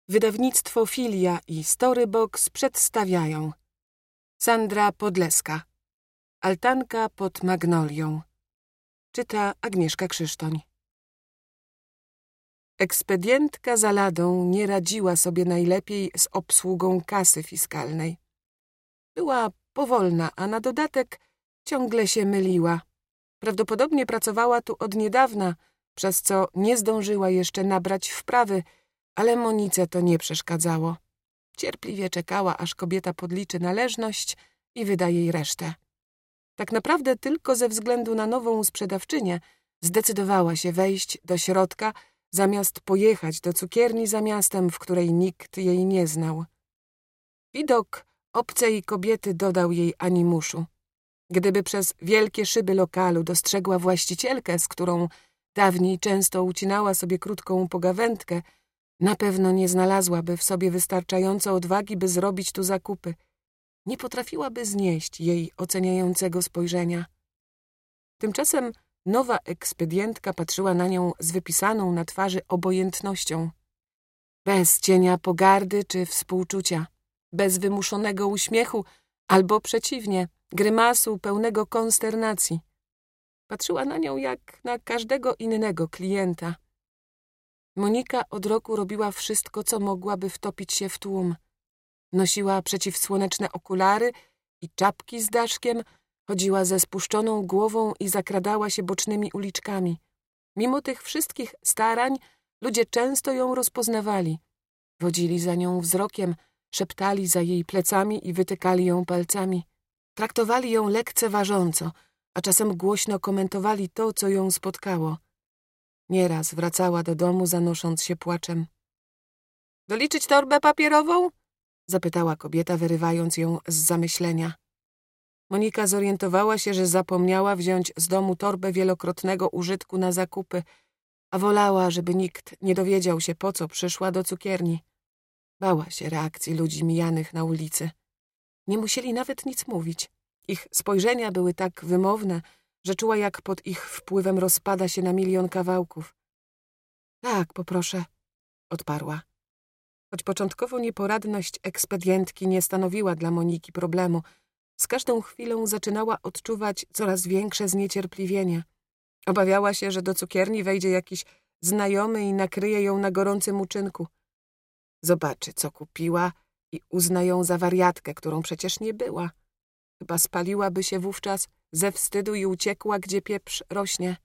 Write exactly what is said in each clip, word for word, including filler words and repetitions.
Wydawnictwo Filia i Storybox przedstawiają Sandra Podleska. Altanka pod magnolią. Czyta Agnieszka Krzysztoń. Ekspedientka za ladą nie radziła sobie najlepiej z obsługą kasy fiskalnej. Była powolna, a na dodatek ciągle się myliła. Prawdopodobnie pracowała tu od niedawna, przez co nie zdążyła jeszcze nabrać wprawy, ale Monice to nie przeszkadzało. Cierpliwie czekała, aż kobieta podliczy należność i wyda jej resztę. Tak naprawdę tylko ze względu na nową sprzedawczynię zdecydowała się wejść do środka, zamiast pojechać do cukierni za miastem, w której nikt jej nie znał. Widok obcej kobiety dodał jej animuszu. Gdyby przez wielkie szyby lokalu dostrzegła właścicielkę, z którą dawniej często ucinała sobie krótką pogawędkę, na pewno nie znalazłaby w sobie wystarczająco odwagi, by zrobić tu zakupy. Nie potrafiłaby znieść jej oceniającego spojrzenia. Tymczasem nowa ekspedientka patrzyła na nią z wypisaną na twarzy obojętnością. Bez cienia pogardy czy współczucia, bez wymuszonego uśmiechu, albo przeciwnie, grymasu pełnego konsternacji. Patrzyła na nią jak na każdego innego klienta. Monika od roku robiła wszystko, co mogła, by wtopić się w tłum. Nosiła przeciwsłoneczne okulary i czapki z daszkiem, chodziła ze spuszczoną głową i zakradała się bocznymi uliczkami. Mimo tych wszystkich starań ludzie często ją rozpoznawali. Wodzili za nią wzrokiem, szeptali za jej plecami i wytykali ją palcami. Traktowali ją lekceważąco, a czasem głośno komentowali to, co ją spotkało. Nieraz wracała do domu, zanosząc się płaczem. — Doliczyć torbę papierową? — zapytała kobieta, wyrywając ją z zamyślenia. Monika zorientowała się, że zapomniała wziąć z domu torbę wielokrotnego użytku na zakupy, a wolała, żeby nikt nie dowiedział się, po co przyszła do cukierni. Bała się reakcji ludzi mijanych na ulicy. Nie musieli nawet nic mówić. Ich spojrzenia były tak wymowne, że czuła, jak pod ich wpływem rozpada się na milion kawałków. — Tak, poproszę — odparła. Choć początkowo nieporadność ekspedientki nie stanowiła dla Moniki problemu, z każdą chwilą zaczynała odczuwać coraz większe zniecierpliwienie. Obawiała się, że do cukierni wejdzie jakiś znajomy i nakryje ją na gorącym uczynku. Zobaczy, co kupiła i uzna ją za wariatkę, którą przecież nie była. Chyba spaliłaby się wówczas ze wstydu i uciekła, gdzie pieprz rośnie.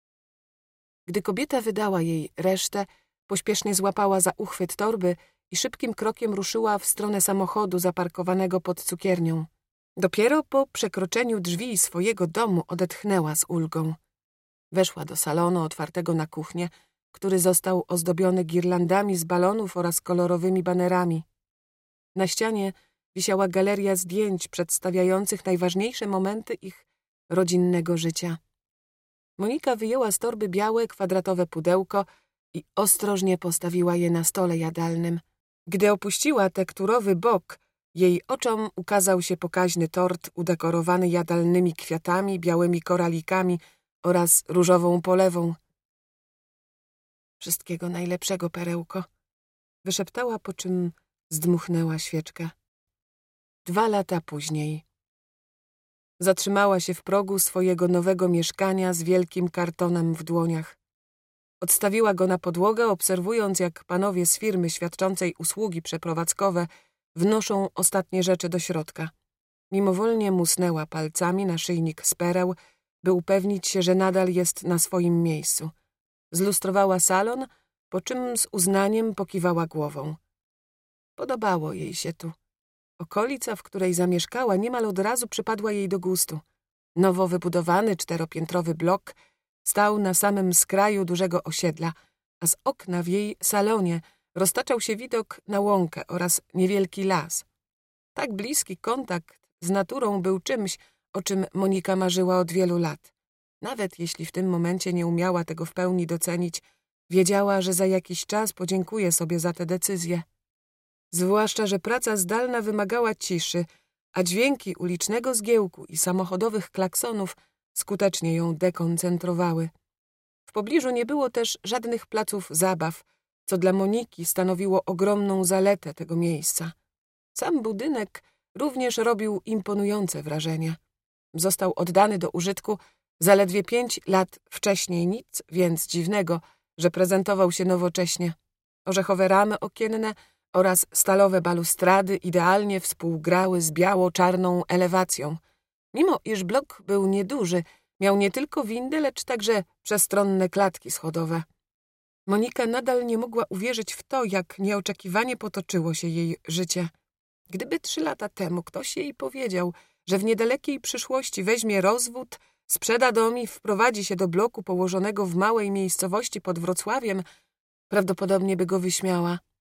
Gdy kobieta wydała jej resztę, pośpiesznie złapała za uchwyt torby i szybkim krokiem ruszyła w stronę samochodu zaparkowanego pod cukiernią. Dopiero po przekroczeniu drzwi swojego domu odetchnęła z ulgą. Weszła do salonu otwartego na kuchnię, który został ozdobiony girlandami z balonów oraz kolorowymi banerami. Na ścianie wisiała galeria zdjęć przedstawiających najważniejsze momenty ich rodzinnego życia. Monika wyjęła z torby białe, kwadratowe pudełko i ostrożnie postawiła je na stole jadalnym. Gdy opuściła tekturowy bok, jej oczom ukazał się pokaźny tort udekorowany jadalnymi kwiatami, białymi koralikami oraz różową polewą. — Wszystkiego najlepszego, perełko — wyszeptała, po czym zdmuchnęła świeczkę. Dwa lata później. Zatrzymała się w progu swojego nowego mieszkania z wielkim kartonem w dłoniach. Odstawiła go na podłogę, obserwując, jak panowie z firmy świadczącej usługi przeprowadzkowe wnoszą ostatnie rzeczy do środka. Mimowolnie musnęła palcami naszyjnik z pereł, by upewnić się, że nadal jest na swoim miejscu. Zlustrowała salon, po czym z uznaniem pokiwała głową. Podobało jej się tu. Okolica, w której zamieszkała, niemal od razu przypadła jej do gustu. Nowo wybudowany czteropiętrowy blok stał na samym skraju dużego osiedla, a z okna w jej salonie roztaczał się widok na łąkę oraz niewielki las. Tak bliski kontakt z naturą był czymś, o czym Monika marzyła od wielu lat. Nawet jeśli w tym momencie nie umiała tego w pełni docenić, wiedziała, że za jakiś czas podziękuje sobie za tę decyzję. Zwłaszcza, że praca zdalna wymagała ciszy, a dźwięki ulicznego zgiełku i samochodowych klaksonów skutecznie ją dekoncentrowały. W pobliżu nie było też żadnych placów zabaw, co dla Moniki stanowiło ogromną zaletę tego miejsca. Sam budynek również robił imponujące wrażenie. Został oddany do użytku zaledwie pięć lat wcześniej, nic więc dziwnego, że prezentował się nowocześnie. Orzechowe ramy okienne oraz stalowe balustrady idealnie współgrały z biało-czarną elewacją. Mimo iż blok był nieduży, miał nie tylko windy, lecz także przestronne klatki schodowe. Monika nadal nie mogła uwierzyć w to, jak nieoczekiwanie potoczyło się jej życie. Gdyby trzy lata temu ktoś jej powiedział, że w niedalekiej przyszłości weźmie rozwód, sprzeda dom i wprowadzi się do bloku położonego w małej miejscowości pod Wrocławiem, prawdopodobnie by go wyśmiała.